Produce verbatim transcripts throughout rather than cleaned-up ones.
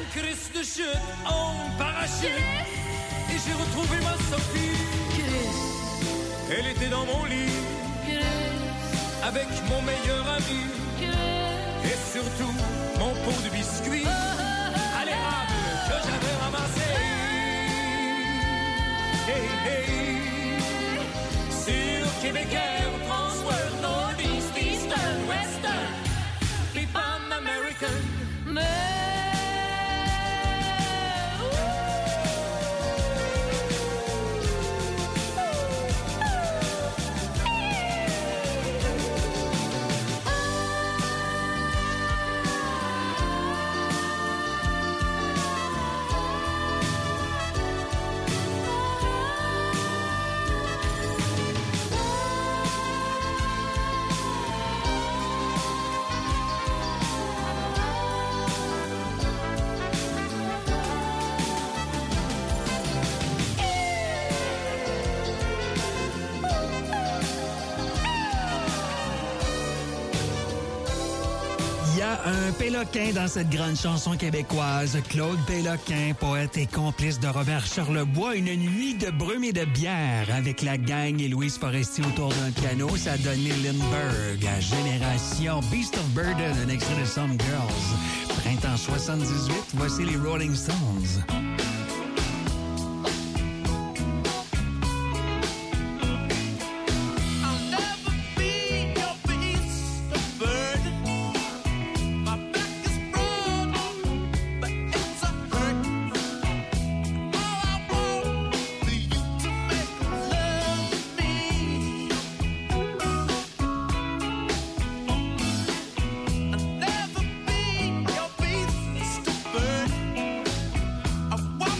Chris de chute en parachute. Et j'ai retrouvé ma Sophie. Chris. Elle était dans mon lit. Chris. Avec mon meilleur ami. Chris. Et surtout, mon pot de biscuits. Oh, oh, oh, à l'érable que j'avais ramassé. Hey, hey. Sur Québec Air, Transworld, Northeast, Eastern, Western. Keep on American. Mais... Il y a un Péloquin dans cette grande chanson québécoise. Claude Péloquin, poète et complice de Robert Charlebois. Une nuit de brume et de bière avec la gang et Louise Forestier autour d'un piano. Ça a donné Lindbergh à Génération. Beast of Burden, un extrait de Some Girls. Printemps soixante-dix-huit, voici les Rolling Stones. Walk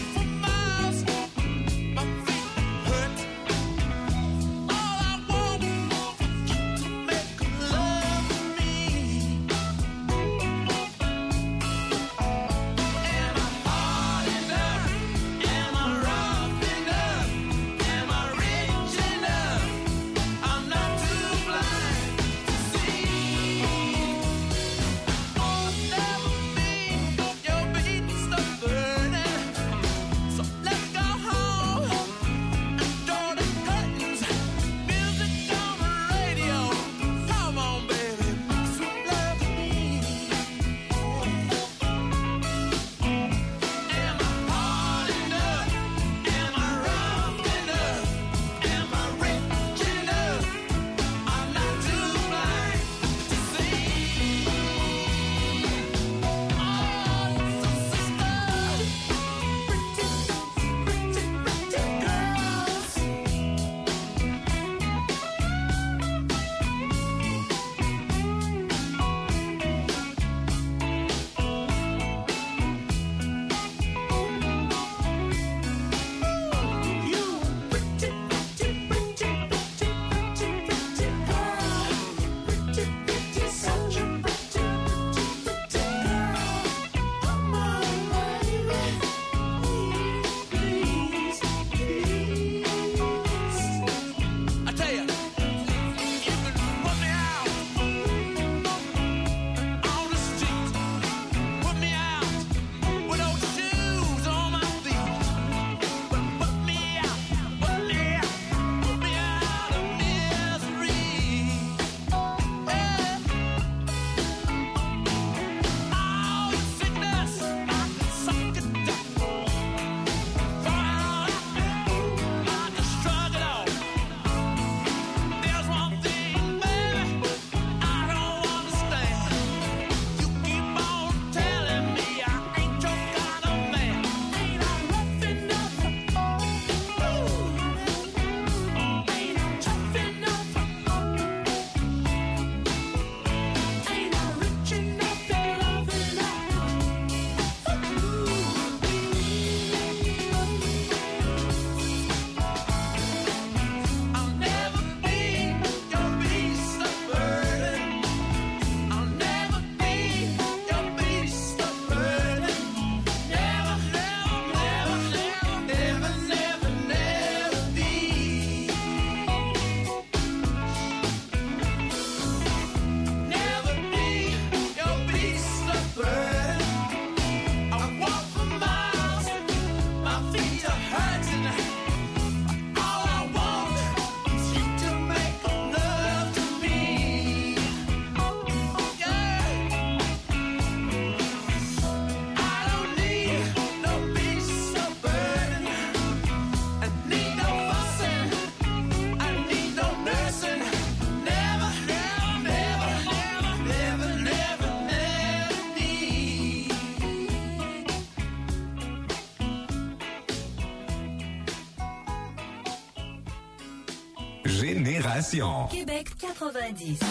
Génération. Québec quatre-vingt-dix.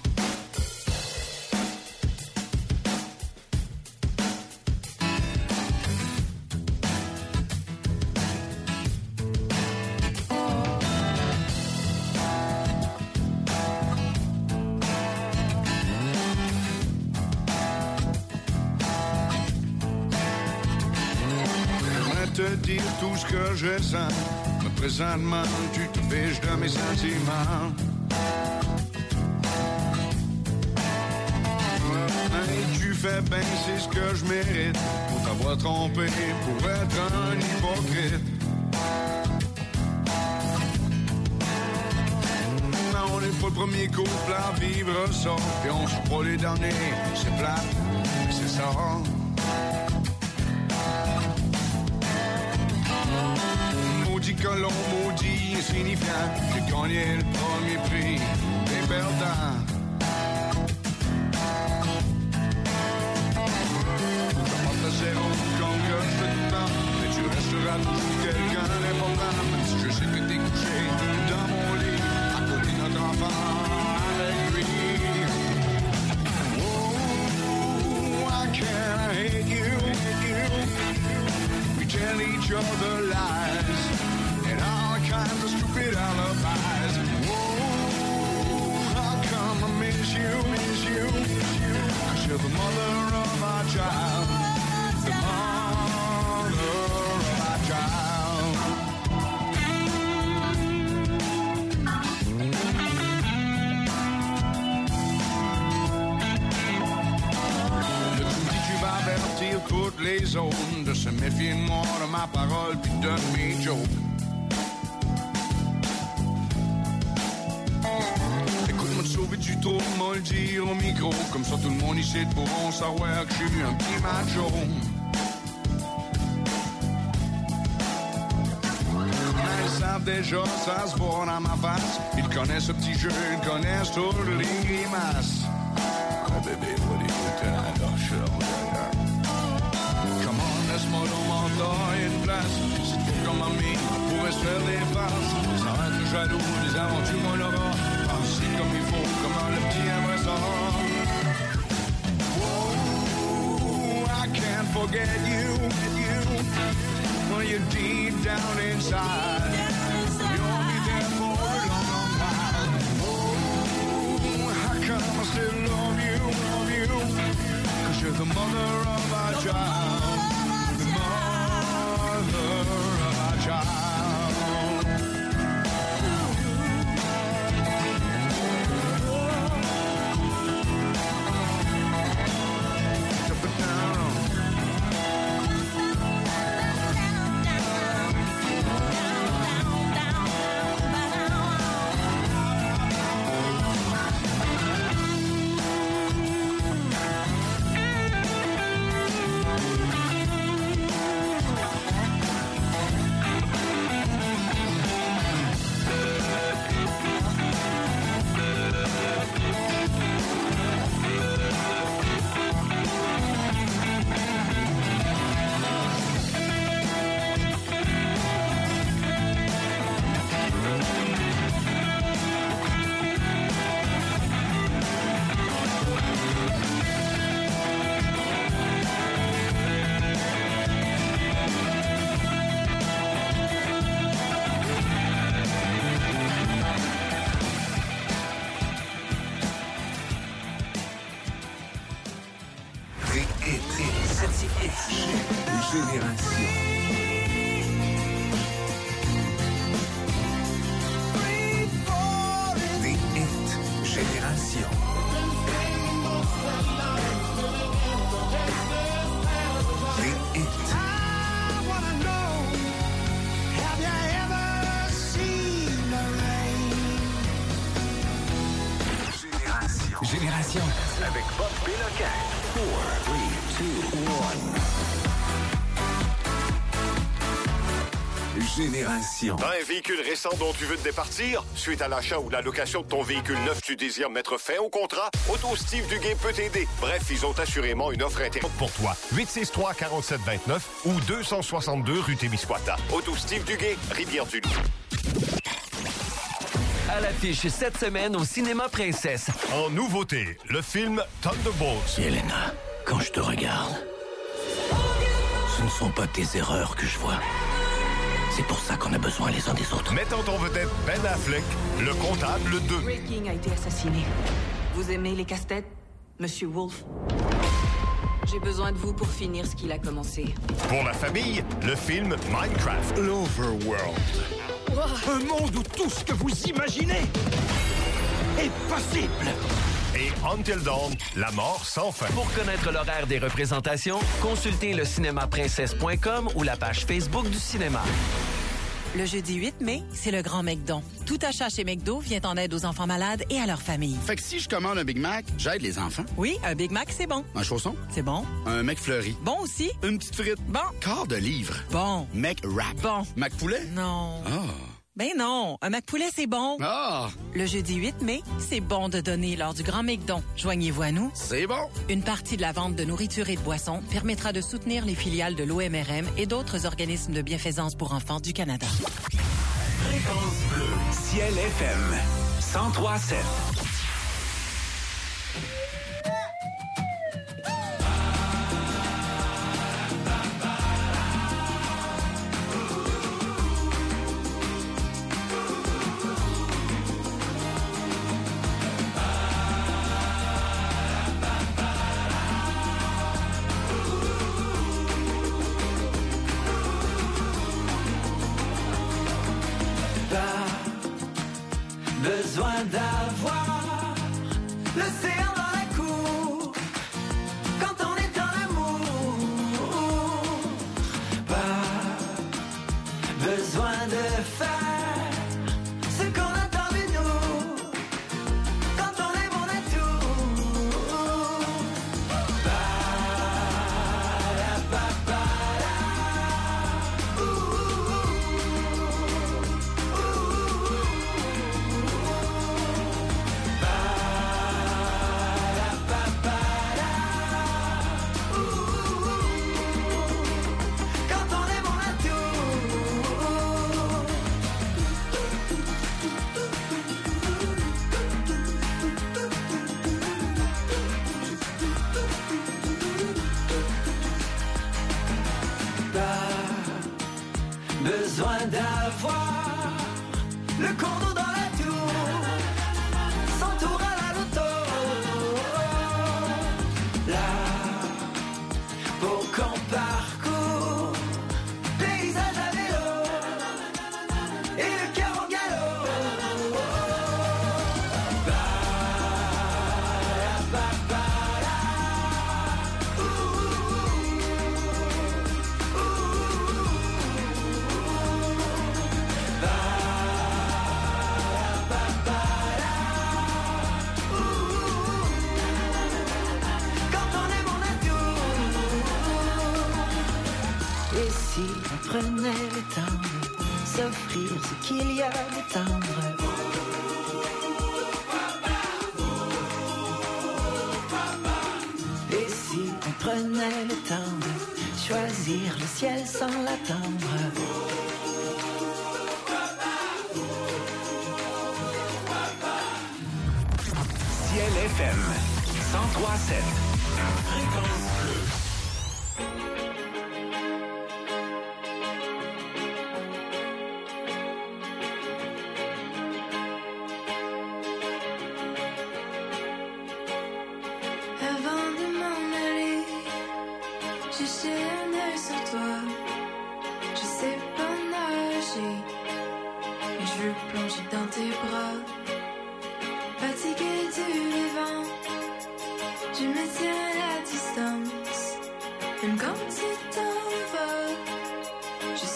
Te dire tout ce que je sens, mais présentement tu te fiches de mes sentiments. Et tu fais bien, c'est ce que je mérite, pour t'avoir trompé, pour être un hypocrite. Non, on n'est pas le premier couple à vivre ça, et on sera pas les derniers, c'est plat, c'est ça. Maudit colon, maudit insignifiant, j'ai gagné le premier prix des perdants. Je porte à zéro comme que je fais tout le temps, mais tu resteras toujours quelqu'un d'important. Même si je sais que t'es couché dans mon lit, à côté de notre enfant, avec lui. Oh, I can't hate you, hate you. We tell each other lies and all kinds of stupid alibis. Whoa, how come I miss you, miss you? 'Cause you're the mother of our child, the mother of our child. Le tout dit tu vas avertir toutes les autres de se méfier de moi, de ma parole puis de mes jokes. Écoute-moi te sauver du trou, moi le dire au micro, comme ça tout le monde ici pourront savoir que je suis un petit macho. Mais ils savent déjà, ça se voit dans ma face. Ils connaissent ce petit jeu, ils connaissent toutes les grimaces. Ah bébé, what are you doing? Alors, je suis là. Come on, laisse-moi dans mon temps et une place. C'est tout comme ami, on pourrait se faire des farces. Sans être jaloux, des aventures on l'aura. Penser comme il faut, comment le petit aimerait ça. Whoa, I can't forget you, you. When you're deep down inside, you'll be there for a long, long while. Whoa, how come I still love you, love you? 'Cause you're the mother of our child, the mother of our child. Up and down. Génération. Des hits Génération. Des hits. Génération. Génération. Avec Bob Péloquin. four, three, two, one. Génération. T'as un véhicule récent dont tu veux te départir? Suite à l'achat ou la location de ton véhicule neuf, tu désires mettre fin au contrat? Auto Steve Duguay peut t'aider. Bref, ils ont assurément une offre intéressante pour toi. huit six trois, quatre sept deux neuf ou deux cent soixante-deux rue Témiscouata. Auto Steve Duguay, Rivière-du-Loup. À l'affiche cette semaine au Cinéma Princesse. En nouveauté, le film Thunderbolts. Yelena, quand je te regarde, ce ne sont pas tes erreurs que je vois. C'est pour ça qu'on a besoin les uns des autres. Mettant en vedette Ben Affleck, le comptable deux. Ray King a été assassiné. Vous aimez les casse-têtes, Monsieur Wolf? J'ai besoin de vous pour finir ce qu'il a commencé. Pour la famille, le film Minecraft. L'Overworld. Wow. Un monde où tout ce que vous imaginez est possible. Et Until Dawn, la mort sans fin. Pour connaître l'horaire des représentations, consultez le cinéma princesse point com ou la page Facebook du cinéma. Le jeudi huit mai, c'est le grand McDon. Tout achat chez McDo vient en aide aux enfants malades et à leurs familles. Fait que si je commande un Big Mac, j'aide les enfants. Oui, un Big Mac, c'est bon. Un chausson? C'est bon. Un McFlurry? Bon aussi. Une petite frite? Bon. Quart de livre? Bon. McWrap? Bon. McPoulet? Non. Ah. Ben non, un McPoulet, c'est bon. Ah! Le jeudi huit mai, c'est bon de donner lors du Grand McDon. Joignez-vous à nous. C'est bon. Une partie de la vente de nourriture et de boissons permettra de soutenir les filiales de l'O M R M et d'autres organismes de bienfaisance pour enfants du Canada. Fréquence bleue, Ciel F M, cent trois virgule sept. Besoin d'avoir l'océan dans la cour quand on est en amour. Pas besoin de faire ce qu'on attend de nous quand on est bon à tout. Ba, la, ba, ba, la. Ouh, ouh, ouh, ouh. Besoin d'avoir le condo dans la tour, son tour à la loto. Là, pour qu'on parcourt, paysage à vélo et le cœur en galop. Ba, la, ba, ba, la. Ouh, ouh, ouh. Et si on prenait le temps de s'offrir ce qu'il y a de tendre? Et si on prenait le temps de choisir le ciel sans l'attendre? Ciel F M, cent trois virgule sept. Fréquence bleue. Avant de m'en aller, j'ai jeté un œil sur toi. Je sais pas nager, mais je veux plonger dans tes bras. Fatigué du vivant, je me tiens